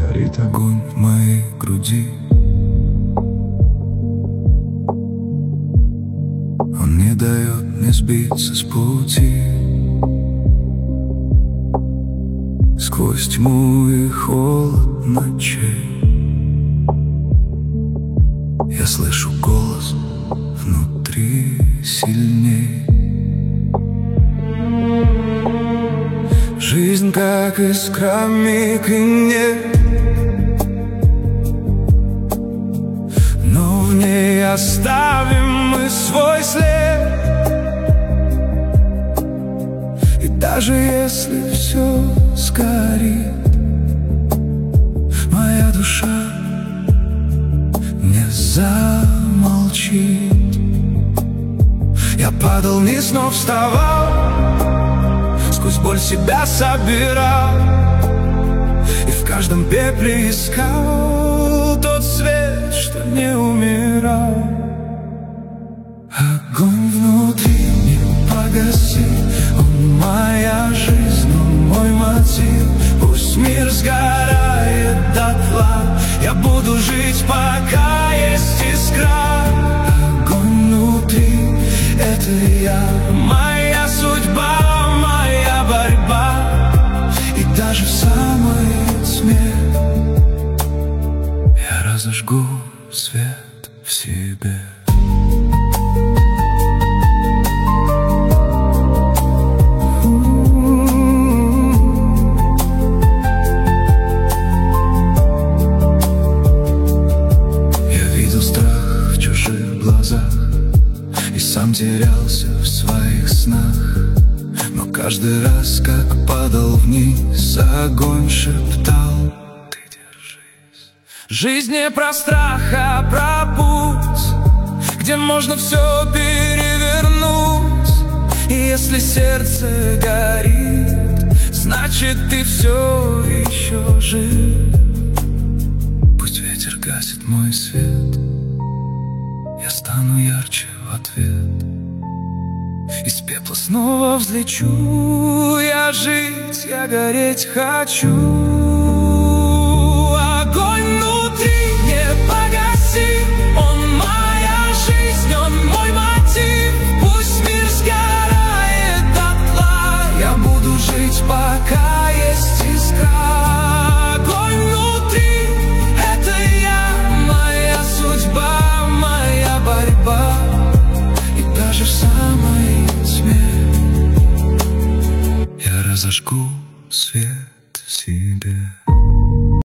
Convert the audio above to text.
горит огонь в моей груди. Он не дает мне сбиться с пути. Сквозь тьму и холод ночей я слышу голос внутри сильней. Жизнь как искра, миг и нет, но в ней оставим мы свой след. И даже если все сгорит, моя душа не замолчит. Я падал вниз, но вставал, сквозь боль себя собирал, и в каждом пепле искал тот свет, что не умирал. Огонь внутри не погасит, он моя жизнь, он мой мотив. Пусть мир сгорает дотла, я буду жить, пока есть искра. Огонь внутри — это я, моя судьба, моя борьба. И даже в самой тьме я разожгу свет в себе. Сам терялся в своих снах, но каждый раз, как падал вниз, огонь шептал: ты держись. Жизнь не про страх, а про путь, где можно все перевернуть. И если сердце горит, значит ты все еще жив. Пусть ветер гасит мой свет, я стану ярче в ответ. Из пепла снова взлечу, я жить, я гореть хочу.